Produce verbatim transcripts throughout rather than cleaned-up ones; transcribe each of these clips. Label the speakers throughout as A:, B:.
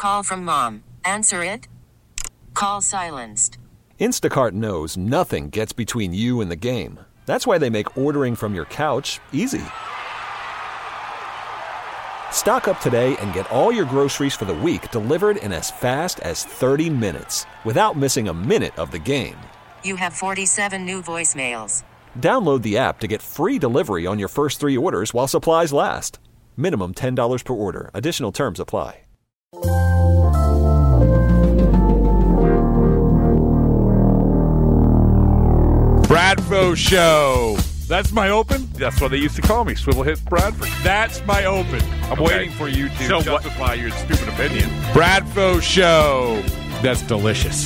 A: call from mom. Answer it. Call silenced.
B: Instacart knows nothing gets between you and the game. That's why they make ordering from your couch easy. Stock up today and get all your groceries for the week delivered in as fast as thirty minutes without missing a minute of the game.
A: You have forty-seven new voicemails.
B: Download the app to get free delivery on your first three orders while supplies last. Minimum ten dollars per order. Additional terms apply.
C: Bradfo Show. That's my open? That's what they used to call me, Swivel Hits Bradford. That's my open. I'm okay. waiting for you to so justify what? your stupid opinion. Bradfo Show. That's delicious.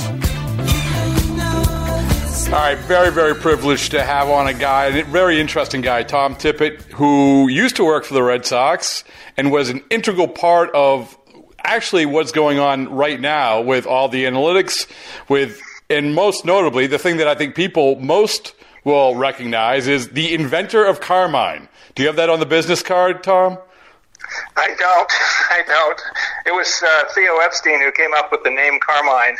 C: All right, very, very privileged to have on a guy, a very interesting guy, Tom Tippett, who used to work for the Red Sox and was an integral part of actually what's going on right now with all the analytics, with, and most notably, the thing that I think people most will recognize is the inventor of Carmine. Do you have that on the business card, Tom?
D: I don't. I don't. It was uh, Theo Epstein who came up with the name Carmine.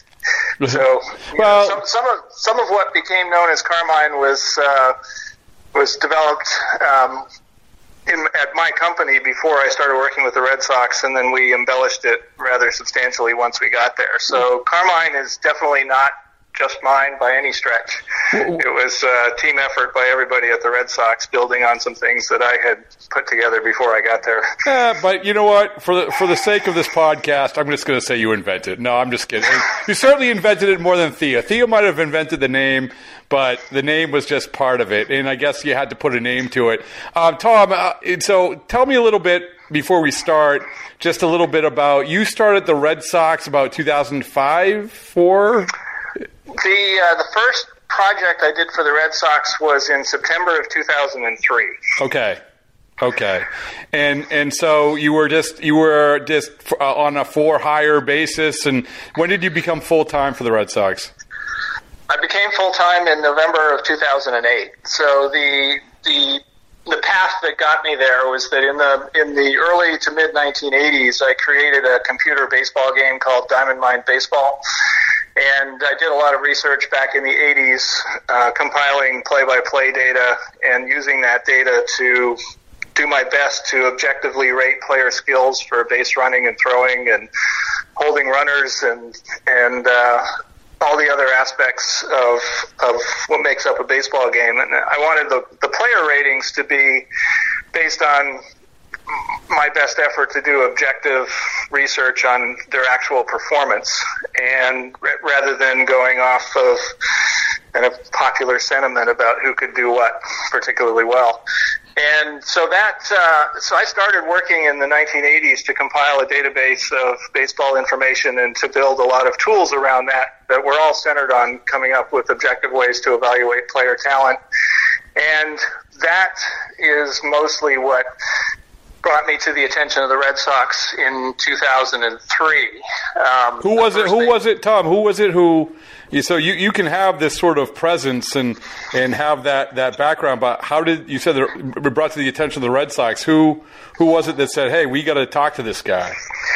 D: So, well, know, some, some of some of what became known as Carmine was uh, was developed um, in at my company before I started working with the Red Sox, and then we embellished it rather substantially once we got there. So, Carmine is definitely not just mine by any stretch. It was a team effort by everybody at the Red Sox, building on some things that I had put together before I got there.
C: Yeah, but you know what? For the for the sake of this podcast, I'm just going to say you invented it. No, I'm just kidding. You certainly invented it more than Theo. Theo might have invented the name, but the name was just part of it, and I guess you had to put a name to it. Um, Tom, uh, so tell me a little bit, before we start, just a little bit about, you started the Red Sox about two thousand five, four?
D: The uh, the first project I did for the Red Sox was in September of two thousand three.
C: Okay, okay, and and so you were just you were just uh, on a for hire basis. And when did you become full time for the Red Sox?
D: I became full time in November of two thousand eight. So the the the path that got me there was that in the in the early to mid nineteen eighties, I created a computer baseball game called Diamond Mine Baseball. And I did a lot of research back in the eighties, uh, compiling play-by-play data and using that data to do my best to objectively rate player skills for base running and throwing and holding runners and and uh, all the other aspects of of what makes up a baseball game. And I wanted the, the player ratings to be based on my best effort to do objective research on their actual performance, and r- rather than going off of kind of popular sentiment about who could do what particularly well. And so that, uh, so I started working in the nineteen eighties to compile a database of baseball information and to build a lot of tools around that that were all centered on coming up with objective ways to evaluate player talent. And that is mostly what brought me to the attention of the Red Sox in two thousand three. Um,
C: who was it? Who thing, was it, Tom? Who was it who? So you, you can have this sort of presence and and have that, that background, but how did you said it brought to the attention of the Red Sox? Who who was it that said, "Hey, we got to talk to this guy"?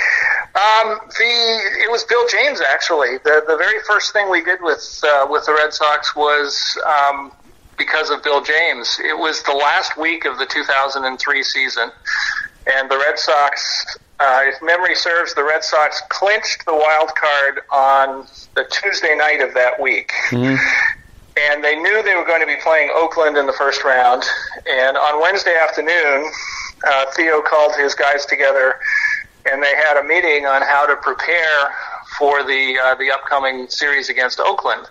D: Um, the it was Bill James, actually. The the very first thing we did with uh, with the Red Sox was um, because of Bill James. It was the last week of the two thousand three season. And the Red Sox, uh, if memory serves, the Red Sox clinched the wild card on the Tuesday night of that week. Mm-hmm. And they knew they were going to be playing Oakland in the first round. And on Wednesday afternoon, uh, Theo called his guys together, and they had a meeting on how to prepare for the uh, the upcoming series against Oakland.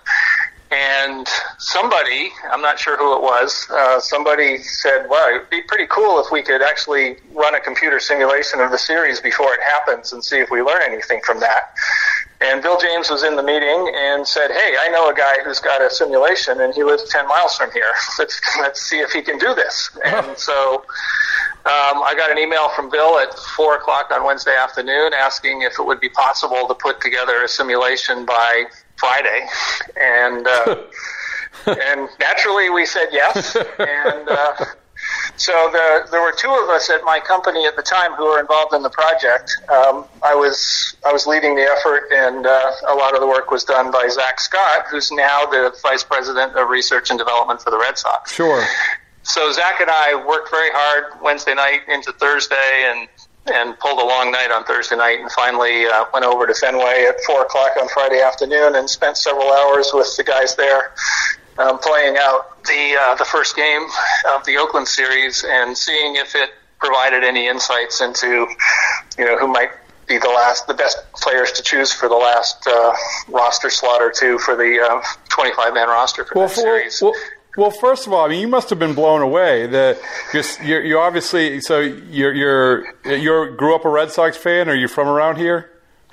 D: And somebody, I'm not sure who it was, uh, somebody said, well, it would be pretty cool if we could actually run a computer simulation of the series before it happens and see if we learn anything from that. And Bill James was in the meeting and said, hey, I know a guy who's got a simulation and he lives ten miles from here. Let's, let's see if he can do this. And so um, I got an email from Bill at four o'clock on Wednesday afternoon asking if it would be possible to put together a simulation by Friday, and uh, and naturally we said yes, and uh, So the, there were two of us at my company at the time who were involved in the project. Um, I was I was leading the effort, and uh, a lot of the work was done by Zach Scott, who's now the Vice President of Research and Development for the Red Sox.
C: Sure.
D: So Zach and I worked very hard Wednesday night into Thursday, and and pulled a long night on Thursday night, and finally uh, went over to Fenway at four o'clock on Friday afternoon and spent several hours with the guys there, um, playing out the uh, the first game of the Oakland series and seeing if it provided any insights into, you know, who might be the last, the best players to choose for the last uh, roster slot or two for the uh, twenty-five man roster for
C: well,
D: that
C: for,
D: series.
C: Well, Well, first of all, I mean, you must have been blown away. The you're, you're obviously so you're you're you grew up a Red Sox fan. Are you from around here?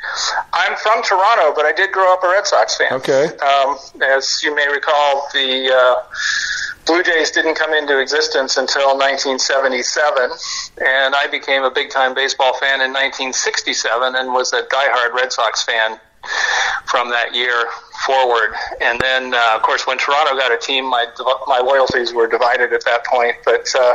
D: I'm from Toronto, but I did grow up a Red Sox fan.
C: Okay.
D: Um, as you may recall, the uh, Blue Jays didn't come into existence until nineteen seventy-seven, and I became a big-time baseball fan in nineteen sixty-seven and was a diehard Red Sox fan from that year forward. And then, uh, of course, when Toronto got a team, my my loyalties were divided at that point. But uh,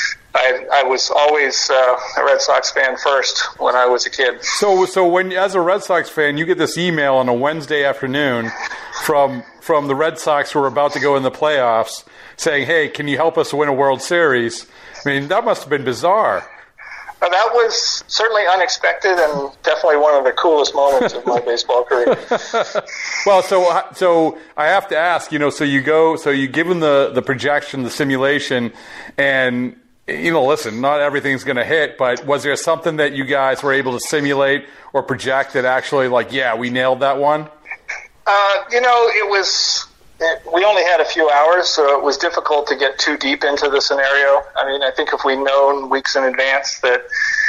D: I, I was always uh, a Red Sox fan first when I was a kid.
C: So, so when as a Red Sox fan, you get this email on a Wednesday afternoon from from the Red Sox who are about to go in the playoffs, saying, "Hey, can you help us win a World Series?" I mean, that must have been bizarre.
D: Uh, that was certainly unexpected and definitely one of the coolest moments of my baseball career.
C: Well, so so I have to ask, you know, so you go, so you give them the, the projection, the simulation, and, you know, listen, not everything's going to hit, but was there something that you guys were able to simulate or project that actually, like, yeah, we nailed that one?
D: Uh, you know, it was... We only had a few hours, so it was difficult to get too deep into the scenario. I mean, I think if we'd known weeks in advance that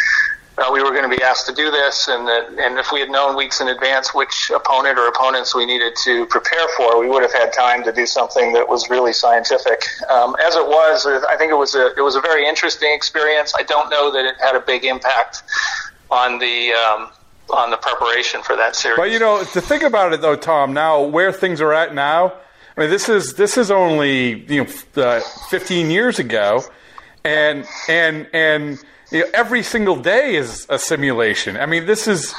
D: uh, we were going to be asked to do this, and that, and if we had known weeks in advance which opponent or opponents we needed to prepare for, we would have had time to do something that was really scientific. Um, as it was, I think it was a it was a very interesting experience. I don't know that it had a big impact on the um, on the preparation for that series.
C: But you know, to think about it though, Tom, now where things are at now. I mean, this is this is only you know uh, fifteen years ago, and and and you know, every single day is a simulation. I mean, this is,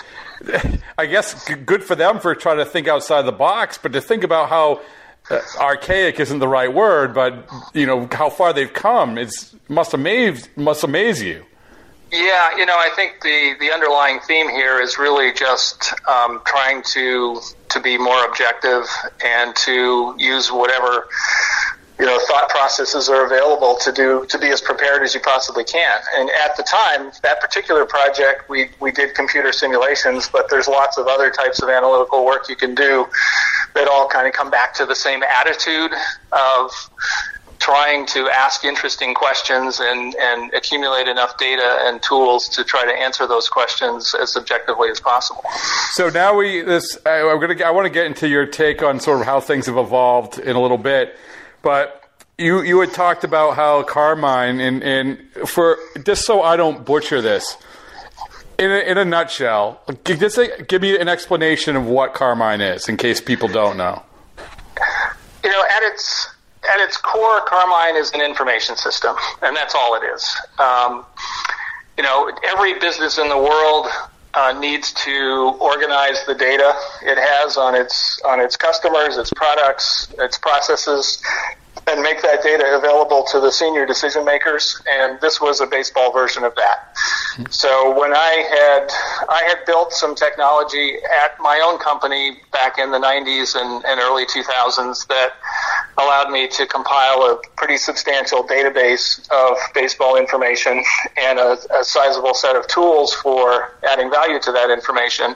C: I guess, good for them for trying to think outside the box, but to think about how uh, archaic isn't the right word, but you know how far they've come, it's must amaze must amaze you.
D: Yeah, you know, I think the, the underlying theme here is really just um, trying to to be more objective and to use whatever, you know, thought processes are available to do to be as prepared as you possibly can. And at the time, that particular project, we we did computer simulations, but there's lots of other types of analytical work you can do that all kind of come back to the same attitude of trying to ask interesting questions and, and accumulate enough data and tools to try to answer those questions as objectively as possible.
C: So now we this I, I'm gonna I want to get into your take on sort of how things have evolved in a little bit, but you you had talked about how Carmine and and for just so I don't butcher this in a, in a nutshell, just give me an explanation of what Carmine is in case people don't know.
D: You know, at its At its core, Carmine is an information system, and that's all it is. Um, you know, every business in the world uh, needs to organize the data it has on its on its customers, its products, its processes, and make that data available to the senior decision makers. And this was a baseball version of that. So when I had I had built some technology at my own company back in the nineties and, and early two thousands that allowed me to compile a pretty substantial database of baseball information and a, a sizable set of tools for adding value to that information.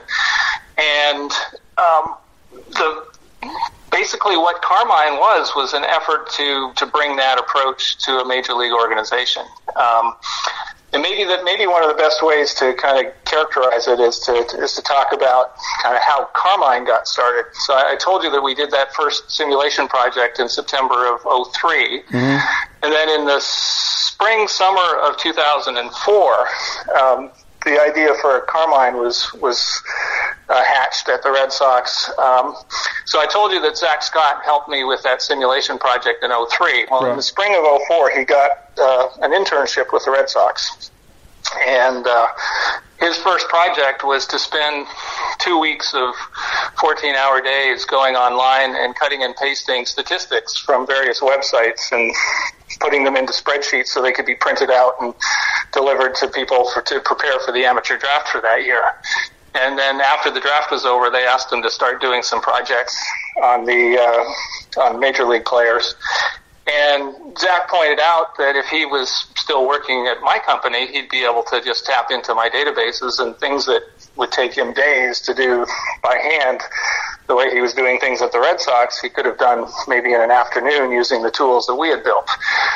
D: And um, the basically what Carmine was was an effort to to bring that approach to a major league organization. Um, and maybe that maybe one of the best ways to kind of characterize it is to is to talk about kind of how Carmine got started. So I, I told you that we did that first simulation project in September of oh three, mm-hmm. and then in the spring summer of two thousand four. Um, The idea for Carmine was was uh, hatched at the Red Sox. Um, so I told you that Zach Scott helped me with that simulation project in oh three. Well, right. In the spring of oh four, he got uh, an internship with the Red Sox. And uh, his first project was to spend two weeks of fourteen-hour days going online and cutting and pasting statistics from various websites and putting them into spreadsheets so they could be printed out and delivered to people for, to prepare for the amateur draft for that year. And then after the draft was over, they asked him to start doing some projects on the uh, on major league players. And Zach pointed out that if he was still working at my company, he'd be able to just tap into my databases, and things that would take him days to do by hand, the way he was doing things at the Red Sox, he could have done maybe in an afternoon using the tools that we had built.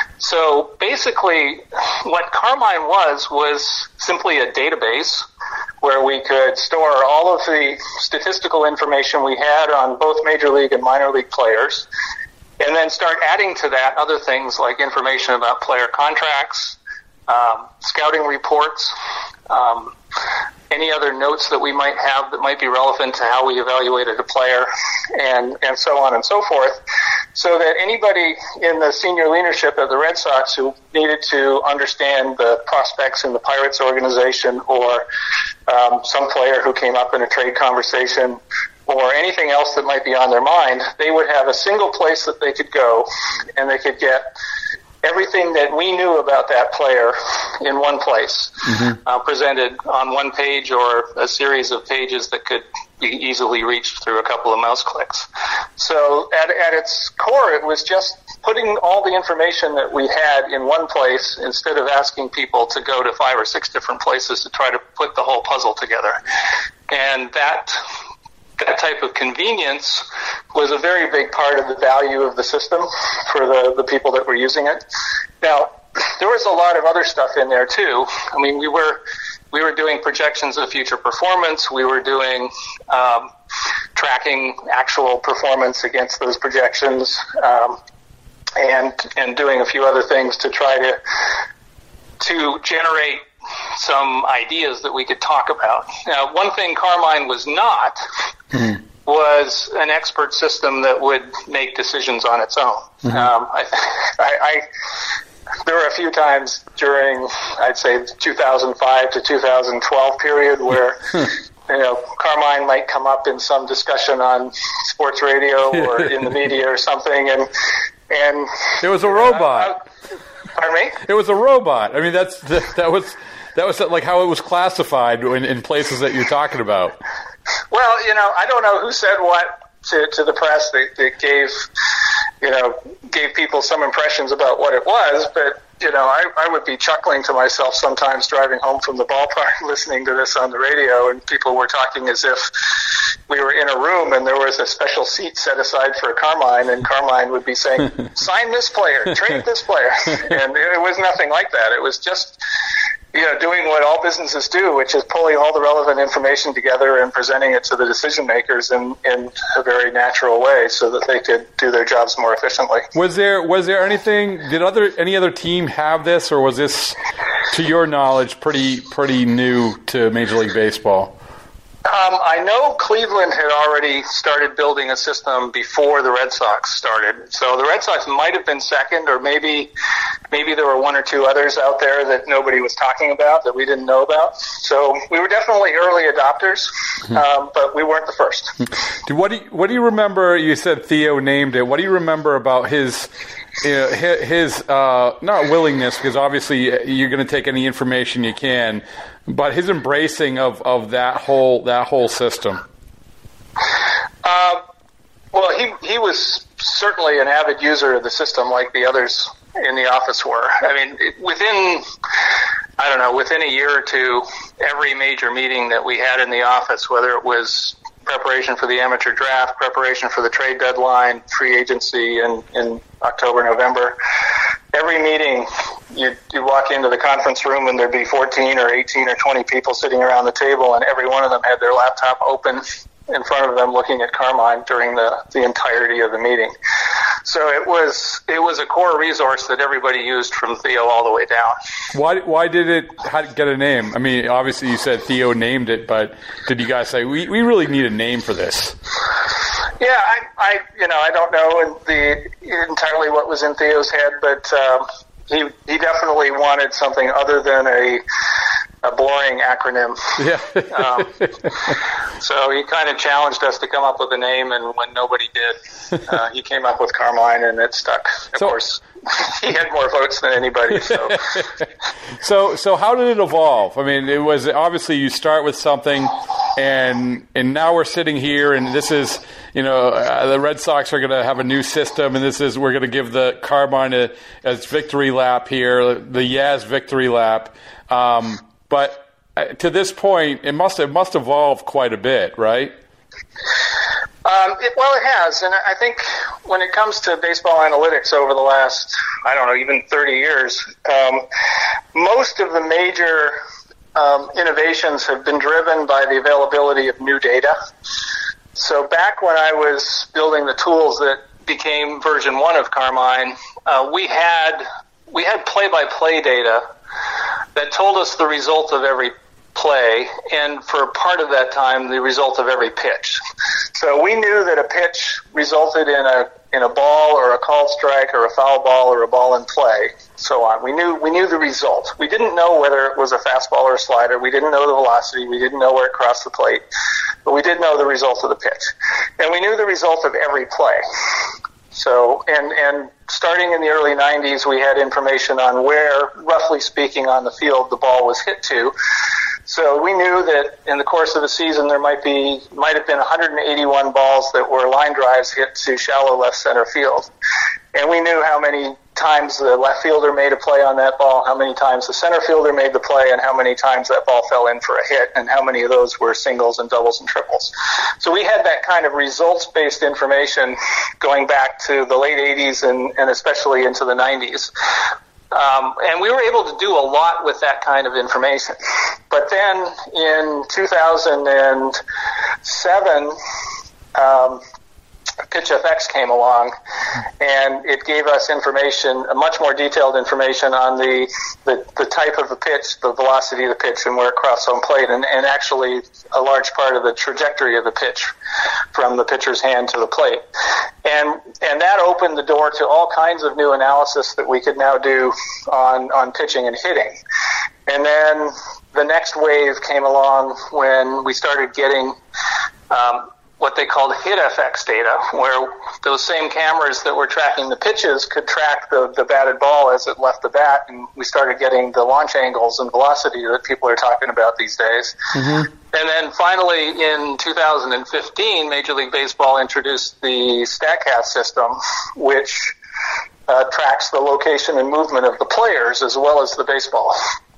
D: So basically, what Carmine was, was simply a database where we could store all of the statistical information we had on both major league and minor league players, and then start adding to that other things like information about player contracts, um, scouting reports, um, any other notes that we might have that might be relevant to how we evaluated a player, and, and so on and so forth, so that anybody in the senior leadership of the Red Sox who needed to understand the prospects in the Pirates organization, or um, some player who came up in a trade conversation, or anything else that might be on their mind, they would have a single place that they could go, and they could get everything that we knew about that player in one place, mm-hmm. uh, presented on one page or a series of pages that could be easily reached through a couple of mouse clicks. So at, at its core, it was just putting all the information that we had in one place instead of asking people to go to five or six different places to try to put the whole puzzle together. And that that type of convenience was a very big part of the value of the system for the, the people that were using it. Now, there was a lot of other stuff in there too. I mean, we were we were doing projections of future performance. We were doing um, tracking actual performance against those projections, um, and and doing a few other things to try to to generate some ideas that we could talk about. Now, one thing Carmine was not mm-hmm. was an expert system that would make decisions on its own. Mm-hmm. Um, I, I, I, there were a few times during, I'd say, two thousand five to two thousand twelve period where, you know, Carmine might come up in some discussion on sports radio or in the media or something, and and
C: it was a robot.
D: I, I, pardon me?
C: It was a robot. I mean, that's that was. That was like how it was classified in, in places that you're talking about.
D: Well, you know, I don't know who said what to, to the press that, that gave, you know, gave people some impressions about what it was, but, you know, I, I would be chuckling to myself sometimes driving home from the ballpark listening to this on the radio, and people were talking as if we were in a room and there was a special seat set aside for Carmine, and Carmine would be saying, sign this player, trade this player. And it was nothing like that. It was just, you know, doing what all businesses do, which is pulling all the relevant information together and presenting it to the decision makers in, in a very natural way so that they could do their jobs more efficiently.
C: Was there was there anything, did other any other team have this, or was this, to your knowledge, pretty pretty new to Major League Baseball?
D: Um, I know Cleveland had already started building a system before the Red Sox started. So the Red Sox might have been second, or maybe maybe there were one or two others out there that nobody was talking about, that we didn't know about. So we were definitely early adopters, um, but we weren't the first.
C: What do you, what do you remember? You said Theo named it. What do you remember about his you know, his uh, not willingness, because obviously you're going to take any information you can, but his embracing of, of that whole that whole system?
D: Uh, well, he he was certainly an avid user of the system, like the others in the office were. I mean, within I don't know, within a year or two, every major meeting that we had in the office, whether it was preparation for the amateur draft, preparation for the trade deadline, free agency in, in October, November, every meeting you'd, you'd walk into the conference room and there'd be fourteen or eighteen or twenty people sitting around the table, and every one of them had their laptop open in front of them looking at Carmine during the, the entirety of the meeting. So it was it was a core resource that everybody used from Theo all the way down.
C: Why why did it how did it get a name? I mean, obviously you said Theo named it, but did you guys say, we, we really need a name for this?
D: Yeah, I, I you know, I don't know the entirely what was in Theo's head, but um, he he definitely wanted something other than a a boring acronym.
C: Yeah.
D: um, so he kind of challenged us to come up with a name, and when nobody did, uh, he came up with Carmine, and it stuck. Of
C: so,
D: course, he had more votes than anybody. So.
C: so, so how did it evolve? I mean, it was obviously you start with something, and and now we're sitting here, and this is, you know, uh, the Red Sox are going to have a new system, and this is we're going to give the Carmine a, a victory lap here, the Yaz victory lap. Um, But to this point, it must it must evolve quite a bit, right?
D: Um, it, well, it has, and I think when it comes to baseball analytics over the last, I don't know, even thirty years, um, most of the major um, innovations have been driven by the availability of new data. So back when I was building the tools that became version one of Carmine, uh, we had we had play-by-play data that told us the result of every play, and for part of that time, the result of every pitch. So we knew that a pitch resulted in a in a ball or a called strike or a foul ball or a ball in play, so on. We knew we knew the result. We didn't know whether it was a fastball or a slider. We didn't know the velocity. We didn't know where it crossed the plate, but we did know the result of the pitch, and we knew the result of every play. So, and, and starting in the early nineties, we had information on where, roughly speaking, on the field the ball was hit to. So we knew that in the course of a season there might be, might have been one hundred eighty-one balls that were line drives hit to shallow left center field. And we knew how many times the left fielder made a play on that ball, how many times the center fielder made the play, and how many times that ball fell in for a hit, and how many of those were singles and doubles and triples. So we had that kind of results-based information going back to the late eighties and, and especially into the nineties. Um, and we were able to do a lot with that kind of information. But then in two thousand seven, um, PitchFX came along, and it gave us information, much more detailed information on the, the, the type of the pitch, the velocity of the pitch, and where it crossed home plate, and, and actually a large part of the trajectory of the pitch from the pitcher's hand to the plate. And and that opened the door to all kinds of new analysis that we could now do on, on pitching and hitting. And then the next wave came along when we started getting um, what they called HitFX data, where those same cameras that were tracking the pitches could track the, the batted ball as it left the bat, and we started getting the launch angles and velocity that people are talking about these days. Mm-hmm. And then finally, in two thousand fifteen, Major League Baseball introduced the StatCast system, which uh, tracks the location and movement of the players as well as the baseball.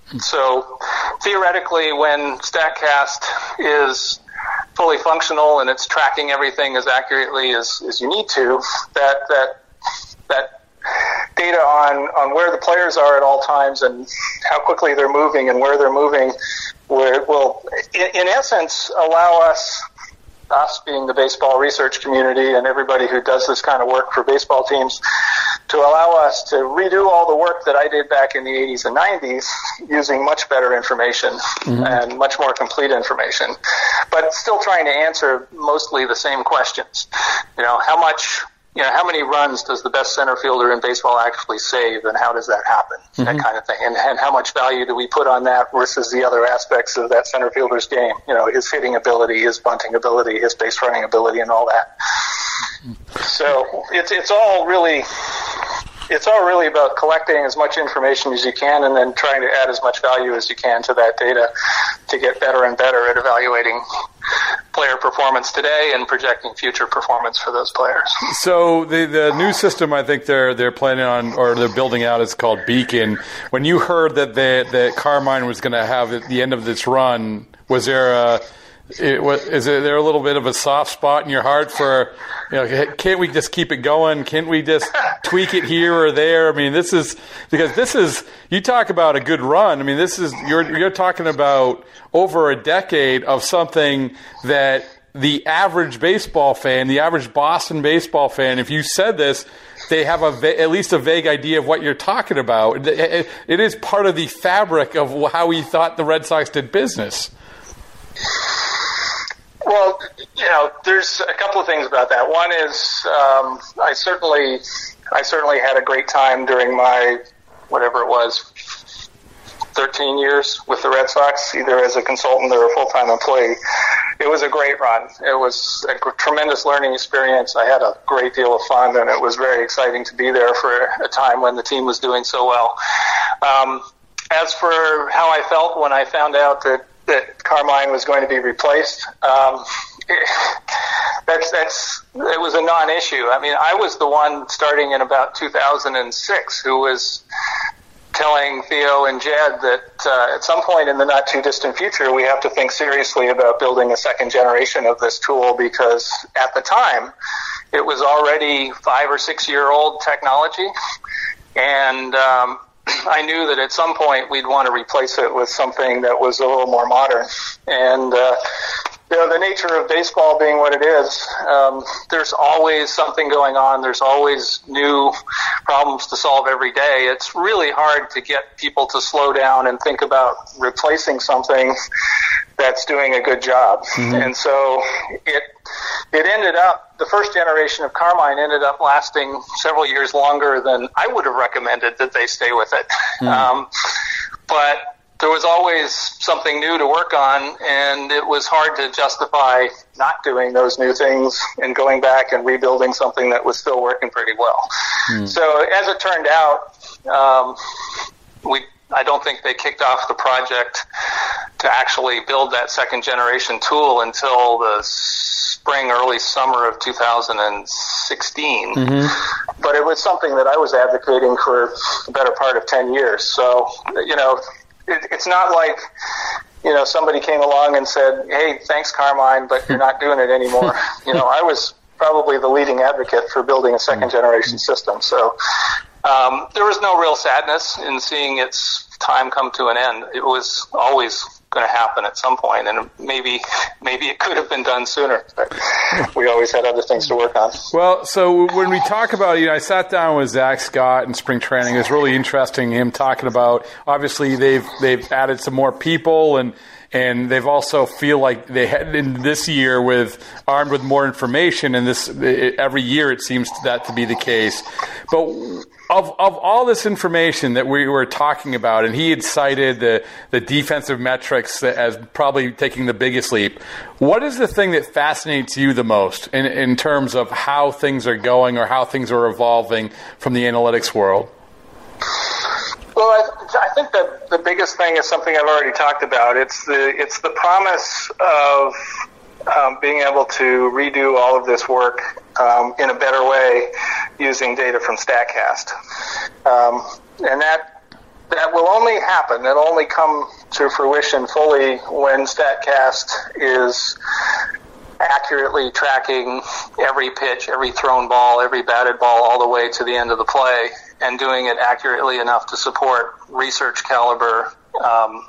D: So theoretically, when StatCast is fully functional and it's tracking everything as accurately as, as you need to, that that that data on, on where the players are at all times and how quickly they're moving and where they're moving will, will in, in essence, allow us, us being the baseball research community and everybody who does this kind of work for baseball teams, to allow us to redo all the work that I did back in the eighties and nineties using much better information mm-hmm. and much more complete information, but still trying to answer mostly the same questions. You know, how much, you know, how many runs does the best center fielder in baseball actually save, and how does that happen? Mm-hmm. That kind of thing. And, and how much value do we put on that versus the other aspects of that center fielder's game? You know, his hitting ability, his bunting ability, his base running ability, and all that. So it's it's all really it's all really about collecting as much information as you can and then trying to add as much value as you can to that data to get better and better at evaluating player performance today and projecting future performance for those players.
C: So the the new system I think they're they're planning on or they're building out is called Beacon. When you heard that they, that Carmine was going to have at the end of this run, was there a It, what, is there a little bit of a soft spot in your heart for, you know, can't we just keep it going? Can't we just tweak it here or there? I mean, this is, because this is, you talk about a good run. I mean, this is, you're, you're talking about over a decade of something that the average baseball fan, the average Boston baseball fan, if you said this, they have a va- at least a vague idea of what you're talking about. It, it, it is part of the fabric of how we thought the Red Sox did business.
D: Well, you know, there's a couple of things about that. One is um, I certainly, I certainly had a great time during my whatever it was, thirteen years with the Red Sox, either as a consultant or a full-time employee. It was a great run. It was a tremendous learning experience. I had a great deal of fun, and it was very exciting to be there for a time when the team was doing so well. Um, as for how I felt when I found out that, that Carmine was going to be replaced, um, it, that's, that's, it was a non-issue. I mean, I was the one starting in about two thousand six who was telling Theo and Jed that uh, at some point in the not too distant future, we have to think seriously about building a second generation of this tool, because at the time it was already five or six year old technology. And um, I knew that at some point we'd want to replace it with something that was a little more modern. And uh, you know, the nature of baseball being what it is, um, there's always something going on. There's always new problems to solve every day. It's really hard to get people to slow down and think about replacing something that's doing a good job. Mm-hmm. And so it it ended up, the first generation of Carmine ended up lasting several years longer than I would have recommended that they stay with it. Mm-hmm. Um, but there was always something new to work on, and it was hard to justify not doing those new things and going back and rebuilding something that was still working pretty well. Mm. So as it turned out, um, we I don't think they kicked off the project to actually build that second generation tool until the spring, early summer of two thousand sixteen. Mm-hmm. But it was something that I was advocating for the better part of ten years. So, you know, it, it's not like, you know, somebody came along and said, hey, thanks, Carmine, but you're not doing it anymore. You know, I was probably the leading advocate for building a second generation system. So um, there was no real sadness in seeing its time come to an end. It was always going to happen at some point, and maybe maybe it could have been done sooner, but we always had other things to work on.
C: Well, so when we talk about, you know, I sat down with Zach Scott in spring training. It was really interesting, him talking about, obviously they've they've added some more people, and and they've also feel like they head in this year with armed with more information, and this it, every year it seems that to be the case. But Of of all this information that we were talking about, and he had cited the, the defensive metrics as probably taking the biggest leap, what is the thing that fascinates you the most in, in terms of how things are going or how things are evolving from the analytics world?
D: Well, I, I think that the biggest thing is something I've already talked about. It's the it's the promise of um, being able to redo all of this work Um, in a better way using data from StatCast. Um, and that that will only happen, it'll only come to fruition fully when StatCast is accurately tracking every pitch, every thrown ball, every batted ball all the way to the end of the play, and doing it accurately enough to support research caliber um,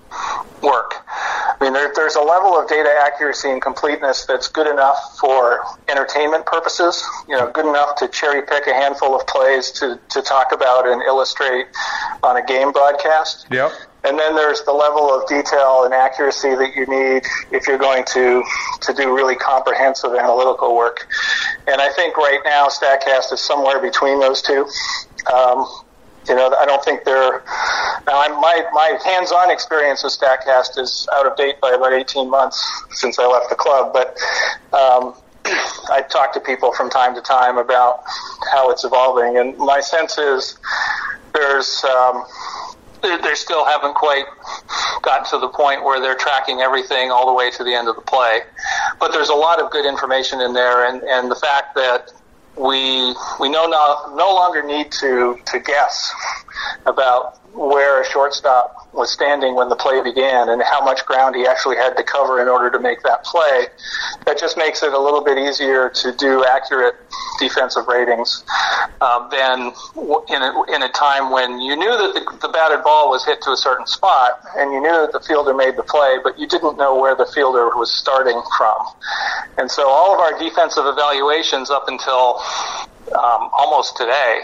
D: work. I mean, there, there's a level of data accuracy and completeness that's good enough for entertainment purposes, you know, good enough to cherry pick a handful of plays to, to talk about and illustrate on a game broadcast.
C: Yep.
D: And then there's the level of detail and accuracy that you need if you're going to, to do really comprehensive analytical work. And I think right now StatCast is somewhere between those two. Um, You know, I don't think they're now. I'm, my my hands-on experience with StatCast is out of date by about eighteen months since I left the club. But um, I talk to people from time to time about how it's evolving, and my sense is there's um, they, they still haven't quite gotten to the point where they're tracking everything all the way to the end of the play. But there's a lot of good information in there, and, and the fact that we we no, no no longer need to to guess about where a shortstop was standing when the play began and how much ground he actually had to cover in order to make that play. That just makes it a little bit easier to do accurate defensive ratings um, than in a, in a time when you knew that the, the batted ball was hit to a certain spot and you knew that the fielder made the play, but you didn't know where the fielder was starting from. And so all of our defensive evaluations up until um, almost today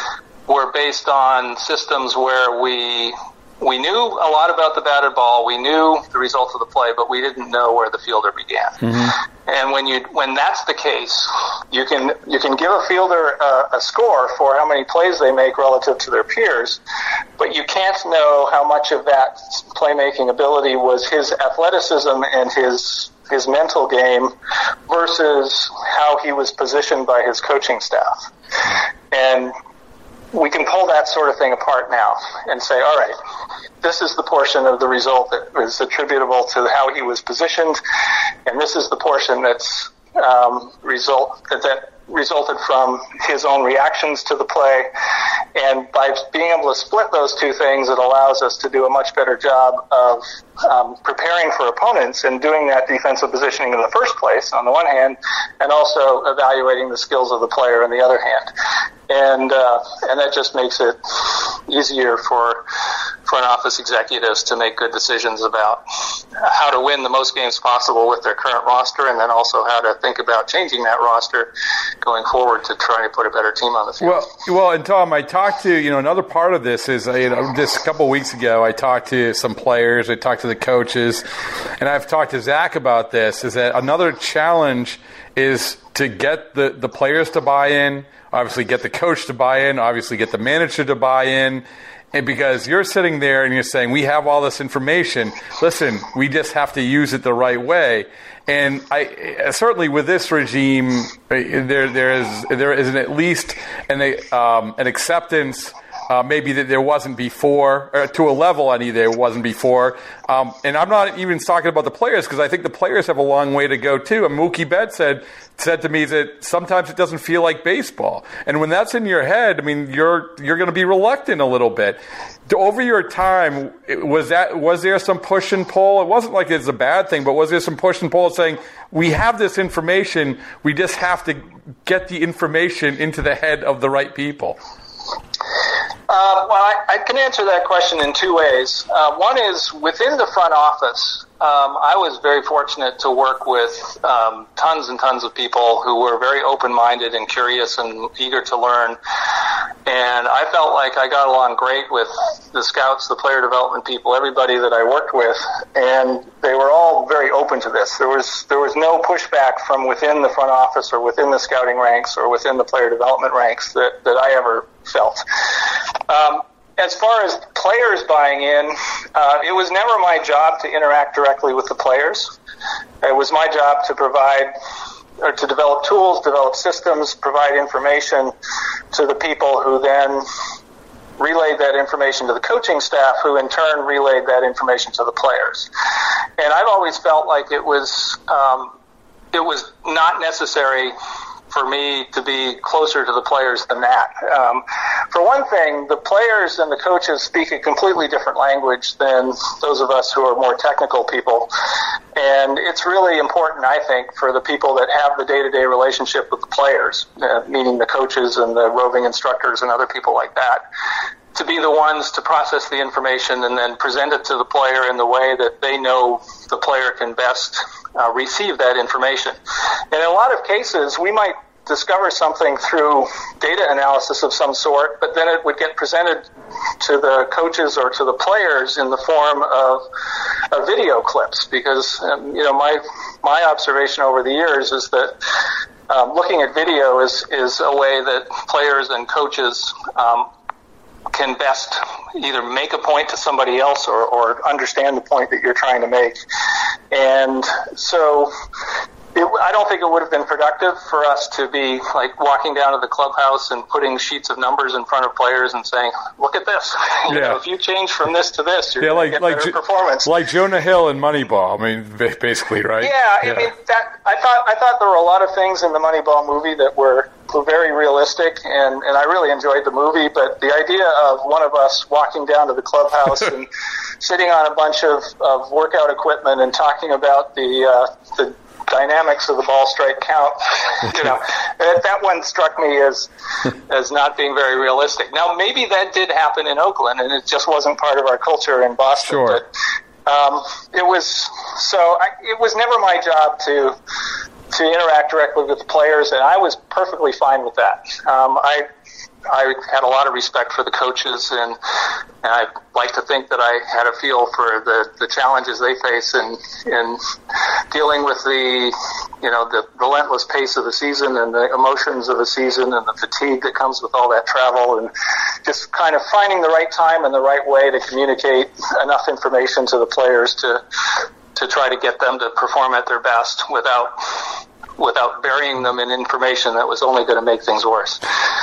D: were based on systems where we we knew a lot about the batted ball, we knew the results of the play, but we didn't know where the fielder began. Mm-hmm. And when you when that's the case, you can you can give a fielder a, a score for how many plays they make relative to their peers, but you can't know how much of that playmaking ability was his athleticism and his his mental game versus how he was positioned by his coaching staff. And we can pull that sort of thing apart now and say, all right, this is the portion of the result that is attributable to how he was positioned, and this is the portion that's um, result that, that resulted from his own reactions to the play. And by being able to split those two things, it allows us to do a much better job of um, preparing for opponents and doing that defensive positioning in the first place, on the one hand, and also evaluating the skills of the player on the other hand. And uh, and that just makes it easier for front office executives to make good decisions about how to win the most games possible with their current roster, and then also how to think about changing that roster going forward to try to put a better team on the field.
C: Well, well, and Tom, I talked to, you know, another part of this is, you know, just a couple of weeks ago, I talked to some players, I talked to the coaches, and I've talked to Zach about this, is that another challenge is to get the, the players to buy in, obviously get the coach to buy in, obviously get the manager to buy in. And because you're sitting there and you're saying, we have all this information, listen, we just have to use it the right way. And I certainly with this regime, there there is there is an, at least an um, an acceptance. Uh, maybe that there wasn't before, or to a level any there wasn't before. Um, and I'm not even talking about the players, because I think the players have a long way to go too. And Mookie Betts said said to me that sometimes it doesn't feel like baseball. And when that's in your head, I mean, you're you're going to be reluctant a little bit. Over your time, was that was there some push and pull? It wasn't like it's a bad thing, but was there some push and pull saying, we have this information, we just have to get the information into the head of the right people?
D: Uh, well, I, I can answer that question in two ways. Uh, one is within the front office. Um, I was very fortunate to work with um, tons and tons of people who were very open-minded and curious and eager to learn. And I felt like I got along great with the scouts, the player development people, everybody that I worked with, and they were all very open to this. There was there was no pushback from within the front office or within the scouting ranks or within the player development ranks that, that I ever felt. Um, As far as players buying in, uh, it was never my job to interact directly with the players. It was my job to provide or to develop tools, develop systems, provide information to the people who then relayed that information to the coaching staff, who in turn relayed that information to the players. And I've always felt like it was um, it was not necessary for me to be closer to the players than that. Um, for one thing, the players and the coaches speak a completely different language than those of us who are more technical people. And it's really important, I think, for the people that have the day-to-day relationship with the players, uh, meaning the coaches and the roving instructors and other people like that, to be the ones to process the information and then present it to the player in the way that they know the player can best uh, receive that information. And in a lot of cases, we might discover something through data analysis of some sort, but then it would get presented to the coaches or to the players in the form of, of video clips, because um, you know my my observation over the years is that um, looking at video is is a way that players and coaches um, can best either make a point to somebody else or, or understand the point that you're trying to make. And so it, I don't think it would have been productive for us to be like walking down to the clubhouse and putting sheets of numbers in front of players and saying, look at this. You
C: yeah.
D: know, if you change from this to this, you're
C: yeah,
D: going
C: like,
D: to get
C: like
D: better
C: jo-
D: performance.
C: Like Jonah Hill in Moneyball, I mean, basically, right?
D: Yeah,
C: yeah.
D: I mean, that, I thought I thought there were a lot of things in the Moneyball movie that were, were very realistic, and, and I really enjoyed the movie, but the idea of one of us walking down to the clubhouse and sitting on a bunch of, of workout equipment and talking about the uh, the dynamics of the ball strike count, you know, that, that one struck me as as not being very realistic. Now, maybe that did happen in Oakland, and it just wasn't part of our culture in Boston.
C: Sure.
D: But um, it was so. I, it was never my job to to interact directly with the players, and I was perfectly fine with that. Um, I I had a lot of respect for the coaches, and, and I like to think that I had a feel for the, the challenges they face in in dealing with the you know the relentless pace of the season and the emotions of the season and the fatigue that comes with all that travel, and just kind of finding the right time and the right way to communicate enough information to the players to to try to get them to perform at their best without without burying them in information that was only going to make things worse.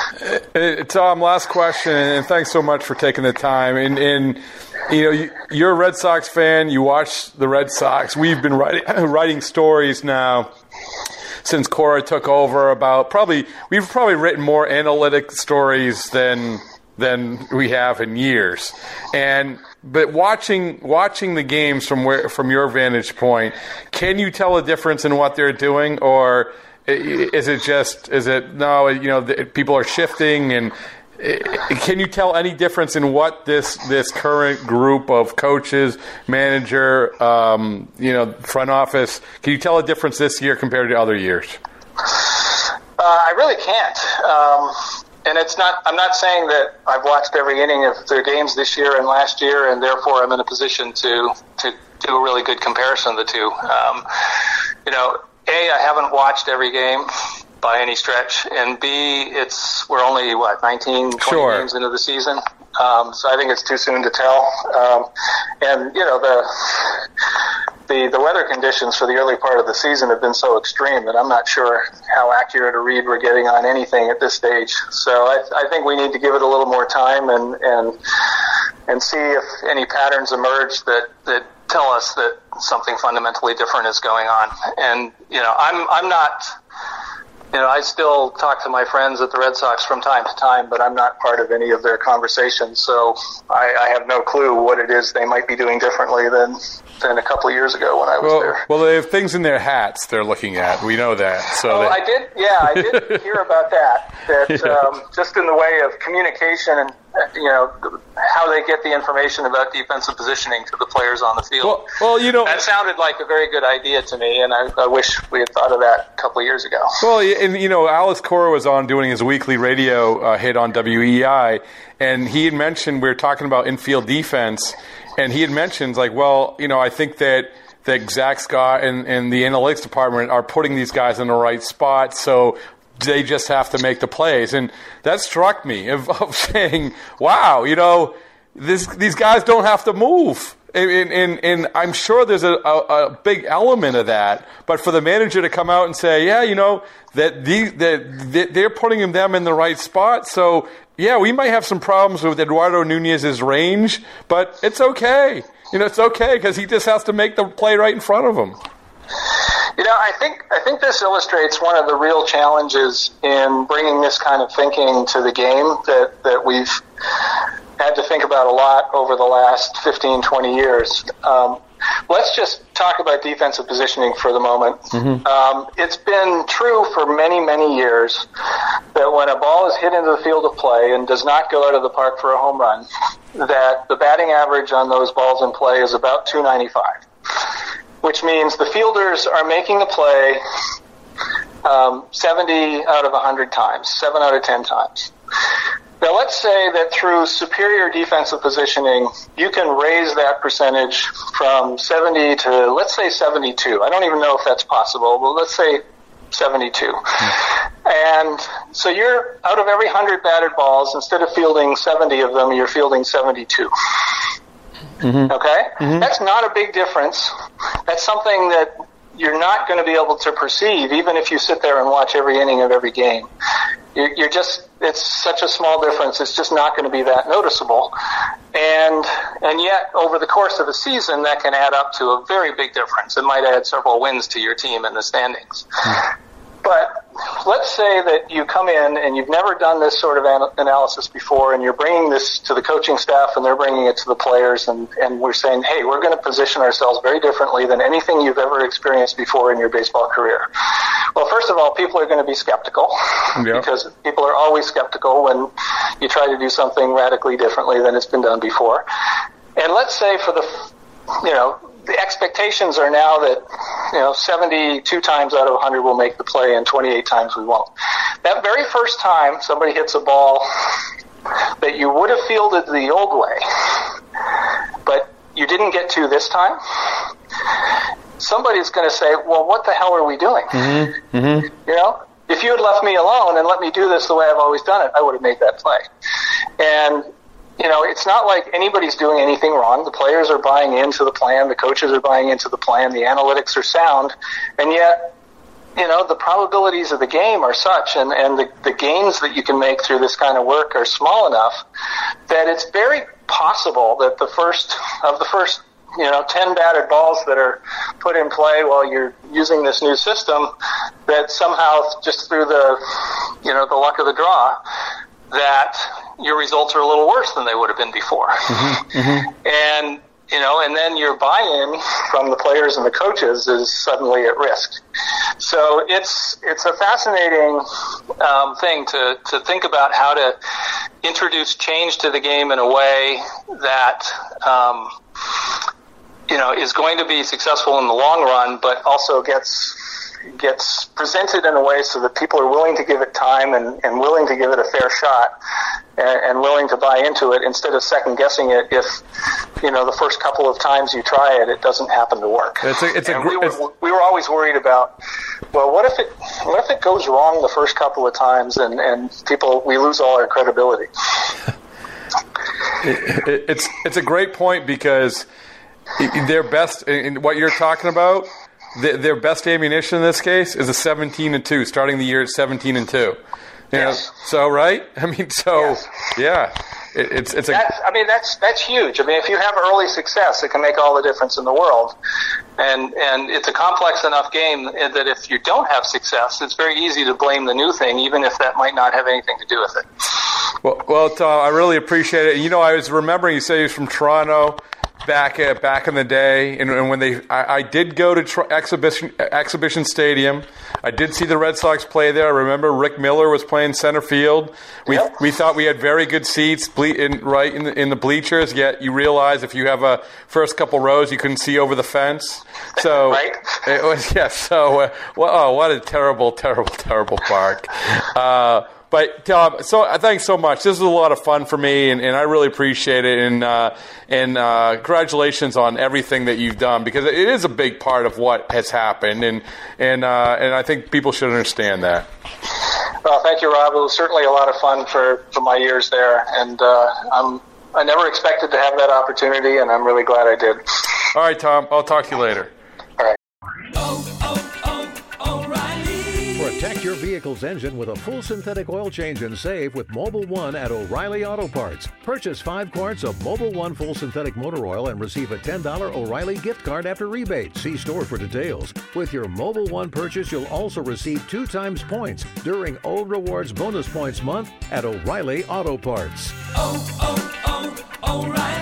C: Uh, Tom, last question, and thanks so much for taking the time. And, and you know, you're a Red Sox fan. You watch the Red Sox. We've been writing, writing stories now since Cora took over about probably we've probably written more analytic stories than than we have in years. And but watching watching the games from where from your vantage point, can you tell a difference in what they're doing, or is it just is it no you know the, people are shifting, and can you tell any difference in what this this current group of coaches, manager, um, you know, front office, can you tell a difference this year compared to other years?
D: Uh, I really can't. Um, And it's not, I'm not saying that I've watched every inning of their games this year and last year, and therefore I'm in a position to, to do a really good comparison of the two. Um, you know, A, I haven't watched every game by any stretch, and B, it's, we're only, what, nineteen, twenty
C: sure.
D: games into the season. Um, so I think it's too soon to tell. Um, and, you know, the, the, the weather conditions for the early part of the season have been so extreme that I'm not sure how accurate a read we're getting on anything at this stage. So I, I think we need to give it a little more time and, and, and see if any patterns emerge that, that tell us that something fundamentally different is going on. And, you know, I'm, I'm not, You know, I still talk to my friends at the Red Sox from time to time, but I'm not part of any of their conversations, so I, I have no clue what it is they might be doing differently than than a couple of years ago when I was
C: well,
D: there.
C: Well, they have things in their hats they're looking at. We know that. So
D: oh,
C: they...
D: I did. Yeah, I did hear about that. That um, just in the way of communication and you know how they get the information about defensive positioning to the players on the field.
C: Well, well you know,
D: that sounded like a very good idea to me, and I, I wish we had thought of that a couple of years ago.
C: Well, and you know, Alex Cora was on doing his weekly radio uh, hit on W E I, and he had mentioned we were talking about infield defense, and he had mentioned like, well, you know, I think that. that Zach Scott and, and the analytics department are putting these guys in the right spot, so they just have to make the plays. And that struck me of, of saying, wow, you know, this, these guys don't have to move. And, and, and I'm sure there's a, a, a big element of that. But for the manager to come out and say, yeah, you know, that, these, that they're putting them in the right spot, so, yeah, we might have some problems with Eduardo Nunez's range, but it's okay. You know, it's okay because he just has to make the play right in front of him.
D: You know, I think I think this illustrates one of the real challenges in bringing this kind of thinking to the game that, that we've had to think about a lot over the last fifteen, twenty years. Um, let's just talk about defensive positioning for the moment. Mm-hmm. Um, it's been true for many, many years that when a ball is hit into the field of play and does not go out of the park for a home run, that the batting average on those balls in play is about two ninety-five, which means the fielders are making the play um, seventy out of one hundred times, seven out of ten times. Now, let's say that through superior defensive positioning, you can raise that percentage from seventy to, let's say, seventy-two. I don't even know if that's possible, but let's say seventy-two. And so you're, out of every one hundred batted balls, instead of fielding seventy of them, you're fielding seventy-two. Mm-hmm. Okay? Mm-hmm. That's not a big difference. That's something that you're not going to be able to perceive, even if you sit there and watch every inning of every game. You're, you're just, it's such a small difference, it's just not going to be that noticeable. And and yet, over the course of a season, that can add up to a very big difference. It might add several wins to your team in the standings. Mm-hmm. But let's say that you come in and you've never done this sort of an- analysis before, and you're bringing this to the coaching staff and they're bringing it to the players, and, and we're saying, hey, we're going to position ourselves very differently than anything you've ever experienced before in your baseball career. Well, first of all, people are going to be skeptical, yeah. because people are always skeptical when you try to do something radically differently than it's been done before. And let's say for the, you know, the expectations are now that, you know, seventy-two times out of one hundred will make the play and twenty-eight times we won't. That very first time somebody hits a ball that you would have fielded the old way, but you didn't get to this time, somebody's going to say, well, what the hell are we doing?
C: Mm-hmm. Mm-hmm.
D: You know, if you had left me alone and let me do this the way I've always done it, I would have made that play. And, you know, it's not like anybody's doing anything wrong. The players are buying into the plan. The coaches are buying into the plan. The analytics are sound. And yet, you know, the probabilities of the game are such, and, and the, the gains that you can make through this kind of work are small enough that it's very possible that the first of the first, you know, ten batted balls that are put in play while you're using this new system, that somehow just through the, you know, the luck of the draw, that your results are a little worse than they would have been before. Mm-hmm, mm-hmm. And, you know, and then your buy-in from the players and the coaches is suddenly at risk. So it's it's a fascinating um, thing to, to think about how to introduce change to the game in a way that, um, you know, is going to be successful in the long run, but also gets gets presented in a way so that people are willing to give it time and, and willing to give it a fair shot and, and willing to buy into it instead of second guessing it if, you know, the first couple of times you try it, it doesn't happen to work.
C: It's a, it's a,
D: and we,
C: it's,
D: were, we were always worried about, well, what if it what if it goes wrong the first couple of times and, and people, we lose all our credibility?
C: it, it, it's it's a great point because their best, in what you're talking about, the, their best ammunition in this case is a seventeen and two, starting the year at seventeen and two. You
D: yes.
C: know, so right? I mean, so
D: yes.
C: yeah, it, it's it's a.
D: That's, I mean, that's that's huge. I mean, if you have early success, it can make all the difference in the world. And and it's a complex enough game that if you don't have success, it's very easy to blame the new thing, even if that might not have anything to do with it.
C: Well, well, Tom, I really appreciate it. You know, I was remembering you say he was from Toronto. Back at, back in the day, and, and when they, I, I did go to tr- exhibition exhibition stadium. I did see the Red Sox play there. I remember Rick Miller was playing center field. We
D: yep.
C: we thought we had very good seats, ble- in, right in the, in the bleachers. Yet you realize if you have a first couple rows, you couldn't see over the fence. So
D: right?
C: it was yeah. So uh, well, oh, what a terrible, terrible, terrible park. Uh, But Tom, so thanks so much. This was a lot of fun for me, and, and I really appreciate it. And uh, and uh, congratulations on everything that you've done, because it is a big part of what has happened, and and uh, and I think people should understand that.
D: Well, thank you, Rob. It was certainly a lot of fun for, for my years there, and uh, I'm I never expected to have that opportunity, and I'm really glad I did.
C: All right, Tom. I'll talk to you later.
D: All right.
E: Protect your vehicle's engine with a full synthetic oil change and save with Mobil one at O'Reilly Auto Parts. Purchase five quarts of Mobil one full synthetic motor oil and receive a ten dollars O'Reilly gift card after rebate. See store for details. With your Mobil one purchase, you'll also receive two times points during Old Rewards Bonus Points Month at O'Reilly Auto Parts.
F: Oh, oh, oh, O'Reilly.